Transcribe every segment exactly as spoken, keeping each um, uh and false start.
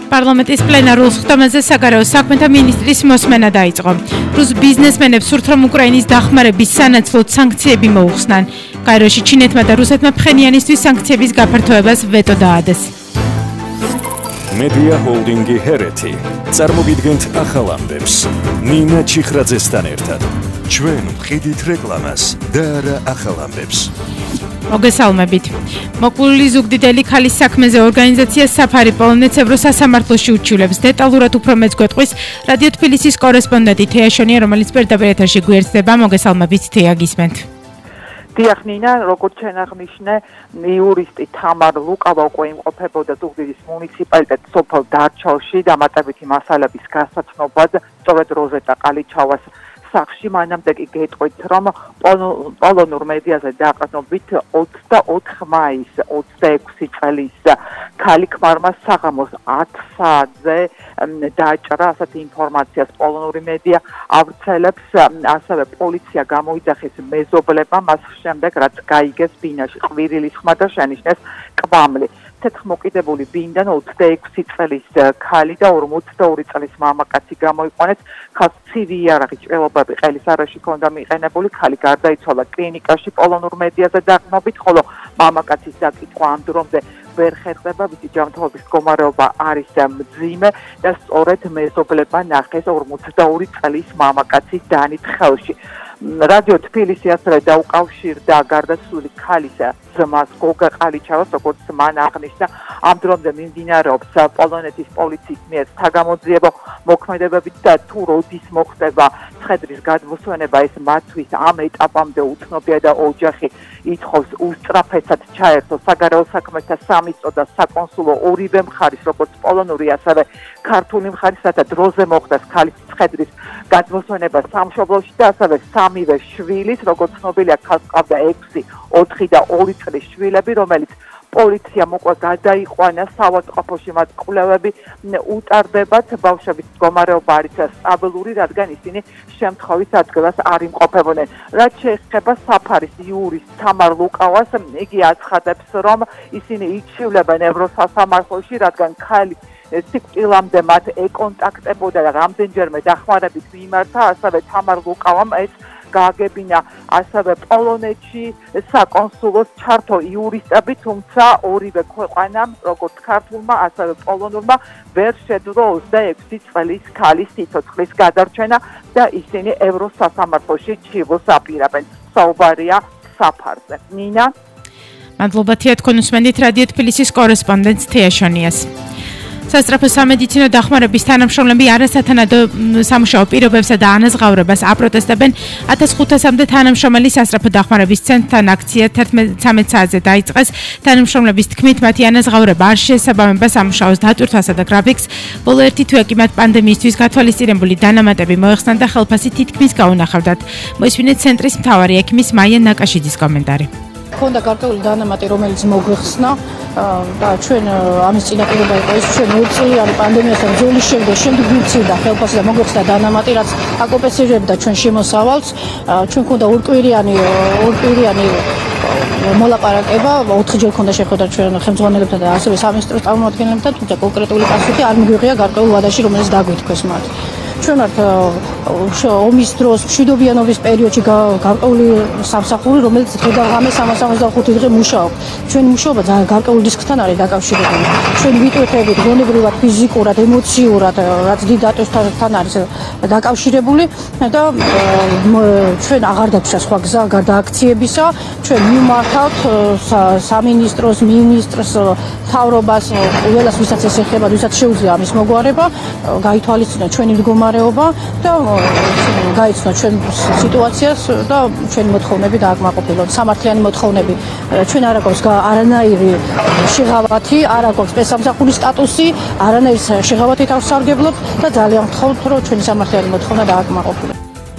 პარლამენტის პლენარულ სხდომაზე საგარეო საქმეთა მინისტრის მოსმენა დაიწყო. რუს ბიზნესმენებს სურთ, რომ უკრაინის დახმარების სანაცვლოდ სანქციები მოუხსნან. კაიროში ჩინეთმა და რუსეთმა ფხენიანისთვის სანქციების გაფართოებას ვეტო დაადეს. Media Holdingi Hereti წარმოგიდგენთ ახალ ამბებს. ნინა ჩიხრაძესთან ერთად. ჩვენ ვყიდით რეკლამას და არა ახალ ამბებს. მოგესალმებით. მოკლული ზუგდიდელი ქალის საქმეზე ორგანიზაცია საფარი პოლონეთს ევროსასამართლოში უჩივლებს. დეტალურად უფრო მეც გვეტყვის რადიო თბილისის კორესპონდენტი თეა შონია, რომელიც პირდაპირ ეთერში გვერდდება. მოგესალმებით, თეა, გისმენთ. დიახ ნინა, როგორც ჩვენ აღნიშნე, იურისტი თამარ ლუკავა უკვე იმყოფებოდა ზუგდიდის მუნიციპალიტეტის სოფელ დარჩალში დამატებითი მასალების გასაცნობად, სწორედ როზეტა ყალიჩავას სახში. მანამდე კი გეტყვით, რომ პოლონურ მედიაზე დაყრდნობით ოცდაოთხ მაისს ოცდაექვსი წლის ქალი ქმარმა საღამოს ათი საათზე დააჭრა, ასეთი ინფორმაციას პოლონური მედია ავრცელებს. ასევე პოლიცია გამოიძახეს მეზობლებმა მას შემდეგ, რაც გაიგეს ბინაში ყვირილის ხმა და შენიშნეს კვამლი. თეთრმოკიდებული ბინიდან ოცდაექვსი წლის ქალი და ორმოცდაორი წლის მამაკაცი გამოიყვანეს. ხალხ ცივი იარაღი ჭრილობები ყელის არეში ჰქონდა მიყენებული. ქალი გარდაიცვალა კლინიკაში პოლონურ მედიაზე დაყრდნობით, ხოლო მამაკაცის დაკითხვა ამ დრომდე ვერ ხერხდება, ვისი ჯანმრთელობის მდგომარეობა არის მძიმე და სწორედ მეზობლებმა ნახეს ორმოცდაორი წლის მამაკაცის დანით ხელში. რადიო თბილისი ასევე დაუკავშირდა გარდაცვლილი ქალის ძმას გოგა ყალიჩავას, როგორც მან აღნიშნა. ამ დრომდე მიმდინარეობს პოლონეთის პოლიციის მიერ საგამოძიებო მოქმედებები და თუ როდის მოხდება ცხედრის გადმოსვენება, ეს მათთვის ამ ეტაპამდე უცნობია და ოჯახი ითხოვს უსწრაფესად ჩაერთო საგარეო საქმეთა სამინისტრო და საკონსულო ორივე მხარის, როგორც პოლონური, ასევე ქართული მხარის, რათა დროზე მოხდეს ქალის ცხედრის გადმოსვენება სამშობლოში და ასევე სამივე შვილის, როგორც ცნობილია, ქალს ჰყავდა ექვსი, ოთხი და ორი წლის შვილები, რომელიც პოლიციამ უკვე გადაიყვანა საავადმყოფოში. მათ კვლევები უტარდებათ. ბავშვების მდგომარეობა არის სტაბილური, რადგან ისინი შემთხვევის ადგილას არ იმყოფებოდნენ. რაც შეეხება საფარის იურისტ თამარ ლუკავას, იგი აცხადებს, რომ ისინი იჩივლებენ ევროსასამართლოში, რადგან ქალი სიკვდილამდე მათ ეკონტაქტებოდა და რამდენჯერმე დახმარებით მიმართა. ასევე თამარ ლუკავამ ეს გააგებინა ასევე პოლონეთში საკონსულოს ჩართო იურისტები, თუმცა ორივე ქვეყანამ, როგორც ქართულმა, ასევე პოლონურმა, ვერ შეძლო ოცდაექვსი წლის ქალის სიცოცხლის გადარჩენა და ისინი ევროსასამართლოში ჩივლს აპირებენ. საუბარია საფარზე. ნინა, მადლობა თეა, თქვენ უსმენთ რადიო თბილისის კორესპონდენტს თეა შონიას. სასწრაფო სამედიცინო დახმარების თანამშრომლები არასათანადო სამუშაო პირობებსა და ანაზღაურებას აპროტესტებენ. ათას ხუთასამდე თანამშრომელი სასწრაფო დახმარების ცენტრთან აქცია თერთმეტ საათზე დაიწყეს. თანამშრომლების თქმით, მათი ანაზღაურება არ შეესაბამება სამუშაოს დატვირთვასა და გრაფიკს. ბოლო ერთი თვე კი მათ პანდემიისთვის გათვალისწინებული დანამატები მოეხსნან და ხელფასი თითქმის გაუნახავდათ. მოისმინეთ ცენტრის მთავარი ექიმის მაია ნაკაშიძის კომენტარი. ქონდა გარკვეული დანამატი, რომელიც მოგვეხსნა და ჩვენ ამის წინაპირობა იყო ის, ჩვენ ორწლიანი პანდემიასთან ბრძოლის შემდეგ შემდეგ ვივცირდა ხელფასი და მოგვეხსნა დანამატი, რაც აკომპენსირებდა ჩვენ შემოსავალს. ჩვენ ქონდა ორკვირიანი ორკვირიანი მოლაპარაკება, ოთხჯერ ქონდა შეხვედრა ჩვენ ხელმძღვანელებთან და ასევე სამინისტროს წარმომადგენლებთან, თუმცა კონკრეტული პასუხი არ მიგვიღია გარკვეულ ვადაში, რომელიც დაგვითქვეს მათ. ჩვენ ვართ ომის დროს მშვიდობიანობის პერიოდში გარკვეული სამსახური, რომელიც დღე-დღე სამას ოცდახუთი დღე მუშაობს. ჩვენი მუშაობა გარკვეულ რისკთან არის დაკავშირებული. ჩვენ ვიტვირთებით გონებრივად, ფიზიკურად, ემოციურად, რაც დიდ დატვირთვასთან არის დაკავშირებული და ჩვენ აღარ დაგვსა სხვა გზა გარდა აქციებისა. ჩვენ მიმართავთ სამინისტროს, მინისტრს, მთავრობას, ყველას, ვისაც ეს ეხება, ვისაც შეუძლია ამის მოგვარება, გაითვალისწინოთ ჩვენი მდგომარეობა და გაიცნოთ ჩვენ სიტუაციას და ჩვენი მოთხოვნები დააკმაყოფილოთ. სამართლიანი მოთხოვნები. ჩვენ არ აქვს არანაირი შეღავათი, არ აქვს სპეცსამსახურის სტატუსი, არანაირი შეღავათი თავს სარგებლობთ და ძალიან ვთხოვთ, რომ ჩვენი სამართლიანი მოთხოვნა დააკმაყოფილოთ.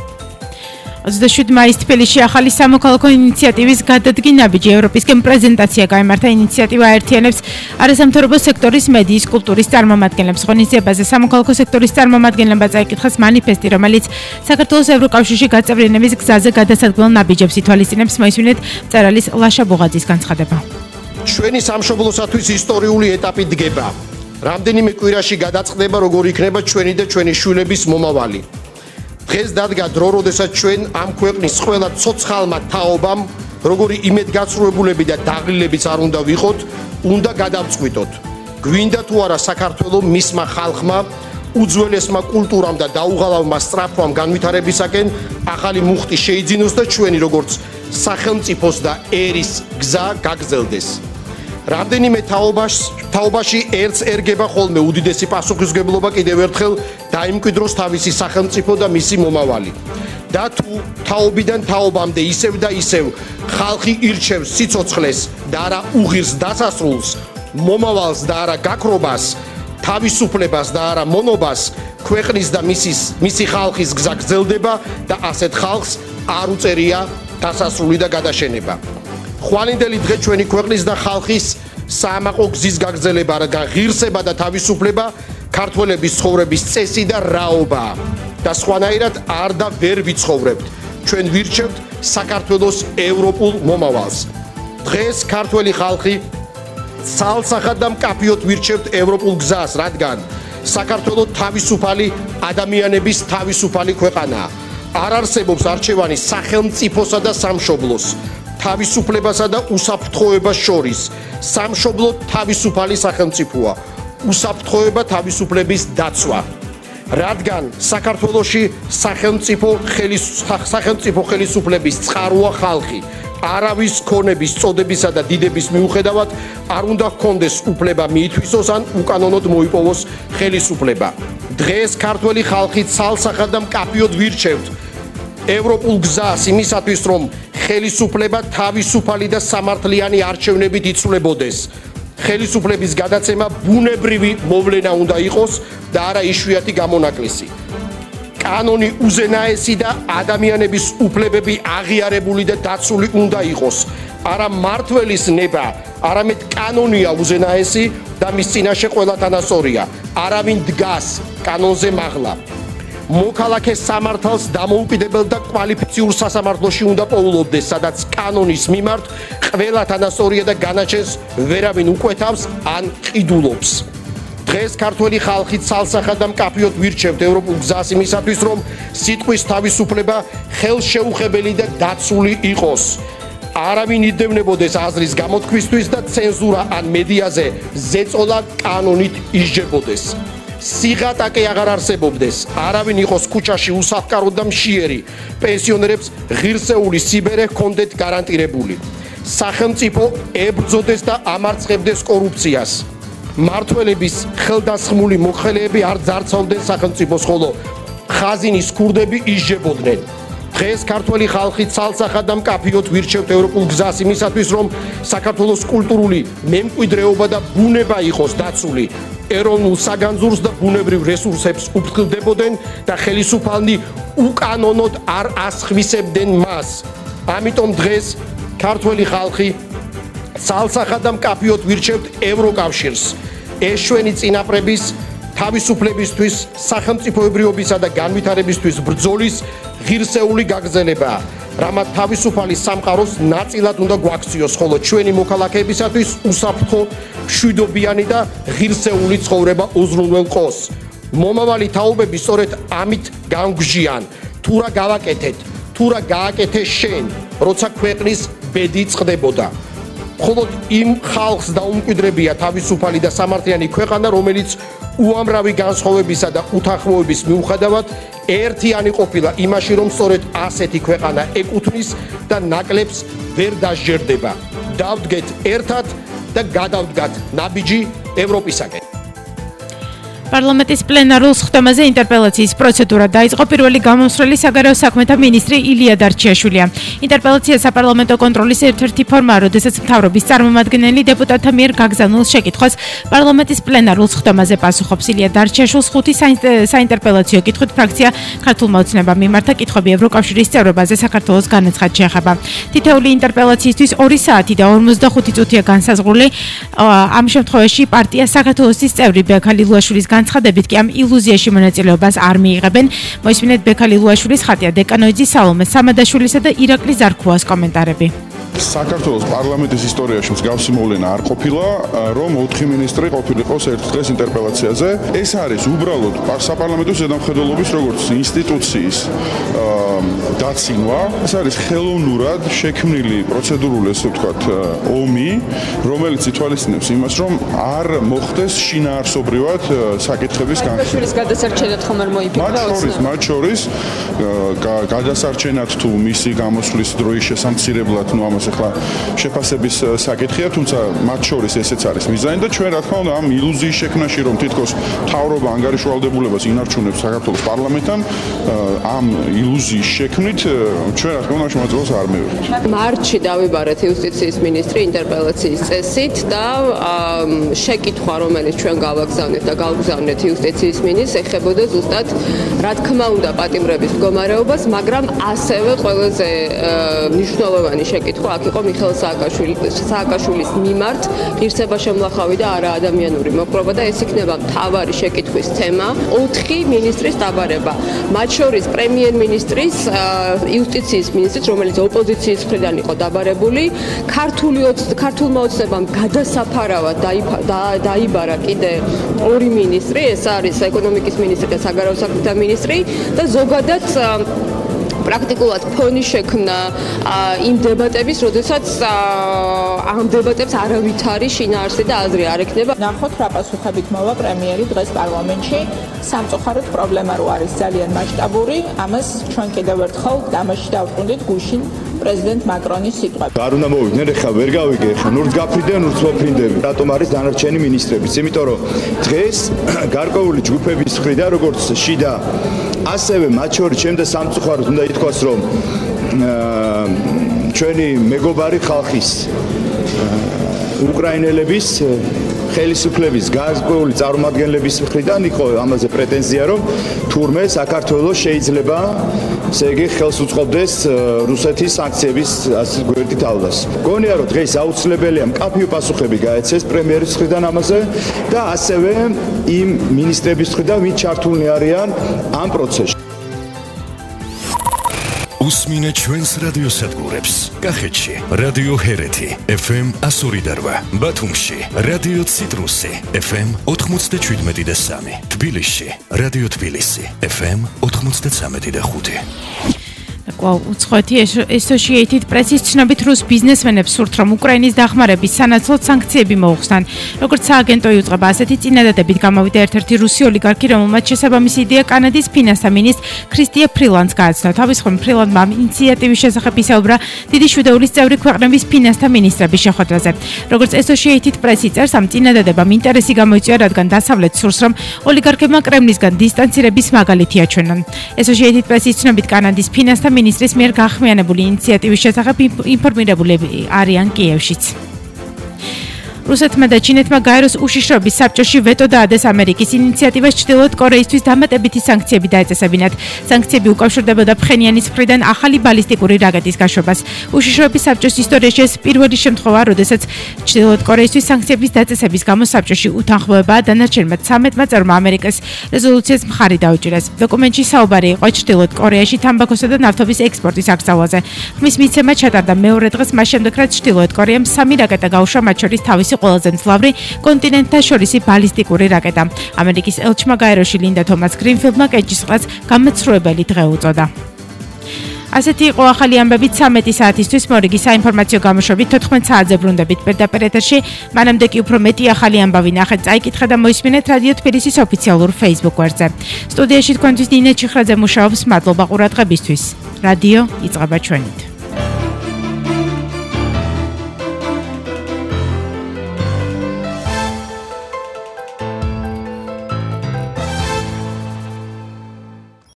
ოცდაშვიდი მაისს თბილისში ახალი სამოქალაქო ინიციატივის გადადგინებიჯი ევროპისკენ პრეზენტაცია გაიმართა. ინიციატივა აერთიანებს არასამთავრობო სექტორის მედიის, კულტურის წარმომადგენლებს. ღონისძიებაზე სამოქალაქო სექტორის წარმომადგენლებმა წაიკითხეს მანიფესტი, რომელიც საქართველოს ევროკავშირში გაწევრიანების გზაზე გადასადგმელ ნაბიჯებს ითვალისწინებს. მოისმინეთ მწერალის ლაშა ბუღაძის განცხადება. ჩვენი სამშობლოსათვის ისტორიული ეტაპი დგება. რამდენიმე კვირაში გადაწყდება როგორ იქნება ჩვენი და ჩვენი შვილების მომავალი. დღეს დადგა დრო, როდესაც ჩვენ ამ ქვეყნის ყველა ცოცხალმა თაობამ, როგორი იმედგაცრუებულები და დაღლილებიც არ უნდა ვიყოთ, უნდა გადავწყვიტოთ. გვინდა თუ არა საქართველოს მისმა ხალხმა, უძველესმა კულტურამ და დაუღალავმა სწრაფვამ განვითარებისაკენ ახალი მუხტი შეიძინოს და ჩვენი როგორც სახელმწიფოს და ერის გზა გაგრძელდეს. რამდენიმე თაობაში ერთს ერგება ხოლმე უდიდესი პასუხისმგებლობა კიდევ ერთხელ დაიმკვიდროს თავისი სახელმწიფო და მისი მომავალი. და თუ თაობიდან თაობამდე ისევ და ისევ ხალხი ირჩევს სიცოცხლეს და არა უღირს დასასრულს, მომავალს და არა გაქრობას, თავისუფლებას და არა მონობას, ქვეყნის და მისის მისი ხალხის გზა გრძელდება და ასეთ ხალხს არ უწერია დასასრული და გადაშენება. ხვალინდელი დღე ჩვენი ქვეყნის და ხალხის საამაყო გზის გაგრძელება, რადგან ღირსება და თავისუფლება ქართველების ცხოვრების წესი და რაობაა და სხვანაირად არ და ვერ ვიცხოვრებთ. ჩვენ ვირჩევთ საქართველოს ევროპულ მომავალს. დღეს ქართველი ხალხი ცალსახად და მკაფიოდ ვირჩევთ ევროპულ გზას, რადგან საქართველოს თავისუფალი ადამიანების თავისუფალი ქვეყანაა. არ არსებობს არჩევანი სახელმწიფოსა და სამშობლოს, თავისუფლებასა და უსაფრთხოებას შორის. სამშობლო თავისუფალი სახელმწიფოა, უსაფრთხოება თავისუფლების დაცვა. რადგან საქართველოში სახელმწიფო სახელმწიფო ხელისუფლების წყაროა ხალხი. არავის ქონების, წოდებისა და დიდების მიუხედავად არ უნდა ჰქონდეს უფლება მიითვისოს ან უკანონოდ მოიპოვოს ხელისუფლება. დღეს ქართველი ხალხი ცალსახად და მკაფიოდ ვირჩევთ ევროპულ გზას იმისათვის, რომ ხელისუფლება თავისუფალი და სამართლიანი არჩევნებით იცვლებოდეს. ხელისუფლების გადაცემა ბუნებრივი მოვლენა უნდა იყოს და არა იშვიათი გამონაკლისი. კანონი უზენაესი და ადამიანების უფლებები აღიარებული და დაცული უნდა იყოს. არა მმართველის ნება, არამედ კანონია უზენაესი და მის წინაშე ყველა თანასწორია. არავინ დგას კანონზე მაღლა. მოქალაქეს სამართალს დამოუკიდებელ და კვალიფიციურ სასამართლოში უნდა პოულობდეს, სადაც კანონის მიმართ ყველა თანასწორია და განაჩენს ვერავინ უკვეთავს ან ყიდულობს. დღეს ქართველი ხალხი ცალსახად და მკაფიოდ ვირჩევთ ევროპულ გზას იმისათვის, რომ სიტყვის თავისუფლება ხელშეუხებელი და დაცული იყოს. არავინ იდევნებოდეს აზრის გამოთქვისთვის და ცენზურა ან მედიაზე ზეწოლა კანონით ისჯებოდეს. სიღატაკე აღარ არსებობდეს, არავინ იყოს ქუჩაში უსაფკარო და მშიერი, პენსიონერებს ღირსეული სიბერე ჰქონდეთ გარანტირებული. სახელმწიფო ებრძოდეს და ამარცხებდეს კორუფციას. მმართველების ხელდასხმული მოხელეები არ ძარცავდნენ სახელმწიფოს, ხოლო ხაზინის ქურდები ისჯებოდნენ. დღეს ქართველი ხალხი ცალსახად და მკაფიოდ ვირჩევთ ევროპულ გზას იმისათვის, რომ საქართველოს კულტურული მემკვიდრეობა და ბუნება იყოს დაცული. ეროვნულ საგანძურს და ბუნებრივ რესურსებს უფრთხილდებოდნენ და ხელისუფალნი უკანონოდ არ ასხვისებდნენ მას. ამიტომ დღეს ქართველი ხალხი ცალსახად და მკაფიოდ ვირჩევთ ევროკავშირს. ეს ჩვენი წინაპრების თავისუფლებისთვის, სახელმწიფოებრიობისა და განვითარებისთვის ბრძოლის ღირსეული გაგრძელებაა. რამაც თავისუფალი სამყაროს ნაწილად უნდა გვაქციოს, ხოლო ჩვენი მოქალაქეებისათვის უსაფრთხო, მშვიდობიანი და ღირსეული ცხოვრება უზრუნველყოს. მომავალი თაობები სწორედ ამით გამგვჟიან. თუ რა გავაკეთეთ, თუ რა გააკეთე შენ, როცა ქვეყნის ბედი წყდებოდა. მხოლოდ იმ ხალხს დაუმკვიდრებია თავისუფალი და სამართლიანი ქვეყანა, რომელიც უამრავი განსხვავებისა და უთანხმოების მიუხედავად ერთიანი ყოფილა იმაში, რომ სწორედ ასეთი ქვეყანა ეკუთვნის და ნაკლებს ვერ დასჯერდება. დავდგეთ ერთად და გადავდგათ ნაბიჯი ევროპისაკენ. პარლამენტის პლენარულ სხდომაზე ინტერპელაციის პროცედურა დაიწყო. პირველი გამომსვლელი საგარეო საქმეთა მინისტრი ილია დარჩიაშვილია. ინტერპელაცია საპარლამენტო კონტროლის ერთ-ერთი ფორმაა, როდესაც მთავრობის წარმომადგენელი დეპუტატთა მიერ გაგზავნილ შეკითხვას პარლამენტის პლენარულ სხდომაზე პასუხობს. ილია დარჩიაშვილს ხუთი საინტერპელაციო კითხვით ფრაქცია ქართულმა ოცნებამ მიმართა კითხვები ევროკავშირის წევრობაზე საქართველოს განაცხად შეეხება. თითოეული ინტერპელაციისთვის ორი საათი და ორმოცდახუთი წუთია განსაზღვრული. ამ შემთხვევაში პარტია საქართველოსის წევრი ბექა ლილუაშვილის განცხადებით კი ამ ილუზიაში მონაწილეობას არ მიიღებენ. მოისმინეთ ბექა ლილუაშვილის, ხატია დეკანოიძის, სალომე სამადაშვილისა და ირაკლი ზარქუას კომენტარები. საქართველოს პარლამენტის ისტორიაში მსგავსი მოვლენა არ ყოფილა, რომ ოთხი მინისტრი ყოფილიყო ერთ დღეს ინტერპელაციაზე. ეს არის უბრალოდ საპარლამენტო ზედამხედველობის როგორც ინსტიტუციის დაცინვა. ეს არის ხელოვნურად შექმნილი პროცედურული, ესე ვთქვათ, ომი, რომელიც ითვალისწინებს იმას, რომ არ მოხდეს შინაარსობრივად საკითხების განხილვა. მაშურის გადასარჩენად ხომ არ მოიფიქრა? მათ შორის, მათ შორის გადასარჩენად თუ მისი გამოსვლის დროის შესამცირებლად, ну ამას ახლა შეფასების საკითხია, თუმცა მათ შორის ესეც არის მიზანი და ჩვენ რა თქმა უნდა ამ ილუზიის შექმნაში, რომ თითქოს მთავრობა ანგარიშვალდებულებას ინარჩუნებს საქართველოს პარლამენტთან, ამ ილუზიის შექმნით ჩვენ რა თქმა უნდა შემოწმებას არ მივიღებთ. მარტში დავიბარეთ იუსტიციის მინისტრი ინტერპელაციის წესით და შეკითხვა, რომელიც ჩვენ გავაგზავნეთ და გავგზავნეთ იუსტიციის მინისტრს, ეხებოდა ზუსტად რა თქმა უნდა პატიმრების მდგომარეობას, მაგრამ ასევე ყველაზე მნიშვნელოვანი შეკითხვა აქ იყო მიხეილ სააკაშვილის მიმართ ღირსება შემლახავი და არა ადამიანური მოპყრობა და ეს იქნება მთავარი შეკითხვის თემა. ოთხი მინისტრის დაბარება, მათ შორის პრემიერ-მინისტრის, იუსტიციის მინისტრის, რომელიც ოპოზიციის მხრიდან იყო დაბარებული, ქართული ქართულმა ოცნებამ გადასაფარავად დაიბარა კიდე ორი მინისტრი, ეს არის ეკონომიკის მინისტრი და საგარეო საქმეთა მინისტრი და ზოგადად პრაქტიკულად ფონი შექმნა იმ დებატების, როდესაც ამ დებატებს არავითარი შინაარსი და აზრი არ ექნება. ნახოთ რა პასუხებით მოვა პრემიერი დღეს პარლამენტში. სამწუხაროდ პრობლემა რო არის ძალიან მასშტაბური, ამას ჩვენ კიდევ ერთხელ დამაში დავყუნდით გუშინ პრეზიდენტ მაკრონის სიტყვები. არ უნდა მოვიდნენ, ეხლა ვერ გავიგე, ეხლა ნურთ გაფრინდნენ, ნურთ მოფრინდები. რატომ არის დანარჩენი მინისტრებიც? იმიტომ რომ დღეს გარკვეული ჯგუფების მხრიდან, როგორც შიდა, ასევე მათ შორის ჩემ და სამწუხაროდ უნდა ითქვას, რომ ჩვენი მეგობარი ხალხის უკრაინელების ხელისუფლების გარკვეული წარმომადგენლების მხრიდან იყო ამაზე პრეტენზია, რომ თურმე საქართველოს შეიძლება ესე იგი ხელს უწყობდეს რუსეთის სანქციების გვერდით ალდას. გონია რომ დღეს აუცილებელია მკაფიო პასუხები გაეცეს პრემიერის მხრიდან ამაზე და ასევე იმ მინისტრების მხრიდან, ვინც ჩართულნი არიან ამ პროცესში. უსმინე ჩვენს რადიოსადგურებს. კახეთში რადიო ჰერეთი ეფ ემ one oh eight, ბათუმში რადიო ციტრუსი ეფ ემ ninety-seven და three, თბილისში რადიო თბილისი ეფ ემ ninety-three და five. კვალ უცხოეთი Associated Press-ის ცნობით რუს ბიზნესმენებს სურთ, რომ უკრაინის დახმარების სანაცვლოდ სანქციები მოუხსნან. როგორც სააგენტო იუწყება, ასეთი წინადადებით გამოვიდა ერთ-ერთი რუსი ოლიგარქი, რომელმაც შესაბამისი იდეა კანადის ფინანსთა მინისტრ ქრისტია ფრილანდს გააცნო. თავის მხრივ ფრილანდმა ინიციატივის შესახებ ისაუბრა დიდი შვიდეულის წევრი ქვეყნების ფინანსთა მინისტრების შეხვედრაზე. როგორც Associated Press-ი წერს, ამ წინადადებამ ინტერესი გამოიწვია, რადგან დასავლეთს სურს, რომ ოლიგარქებმა კრემლისგან დისტანცირების მაგალითი აჩვენონ. Associated Press-ის ცნობით კანადის ფინანსთა მინისტრის მიერ გახმიანებული ინიციატივის შესახებ ინფორმირებულები არიან კიევშიც. რუსეთმა და ჩინეთმა გაეროს უშიშროების საბჭოში ვეტო დაადეს ამერიკის ინიციატივას ჩრდილოეთ კორეისთვის დამატებითი სანქციები დაეწესებინათ. სანქციები უკავშირდებოდა ფხენიანის მხრიდან ახალი ბალისტიკური რაკეტის გაშვებას. უშიშროების საბჭოს ისტორიაში ეს პირველი შემთხვევაა, როდესაც ჩრდილოეთ კორეისთვის სანქციების დაწესების გამო საბჭოში უთანხმოებაა დანარჩენმა ცამეტმა წევრმა ამერიკის რეზოლუციას მხარი დაუჭირეს. დოკუმენტში საუბარი იყო ჩრდილოეთ კორეაში თამბაქოსა და ნავთობის ექსპორტის აკრძალვაზე. ხმის მიცემა ჩატარდა მეორე დღეს მას შემდეგ, რაც ჩრდილოეთ კორეამ სამი რაკეტა გაუშვა, მათ შორის თავისი ყველაზე მძლავრი კონტინენტთაშორისი ბალისტიკური რაკეტა. ამერიკის ელჩმა გაეროში ლინდა თომას გრინფილდმა კეჭისყრას გამაცრუებელი დღე უწოდა. ასეთი იყო ახალი ამბები thirteen საათისთვის. მორიგი საინფორმაციო გამოშვებით თოთხმეტ საათზე ბრუნდებით პირდაპირ ეთერში. მანამდე კი უფრო მეტი ახალი ამბავი ნახეთ, წაიკითხა და მოისმინეთ რადიო თბილისის ოფიციალურ Facebook გვერდზე. სტუდიაში თქვენთვის ნინე ჩიხრაძე მუშაობს. მადლობა ყურადღებისთვის. რადიო იწყება ჩვენით.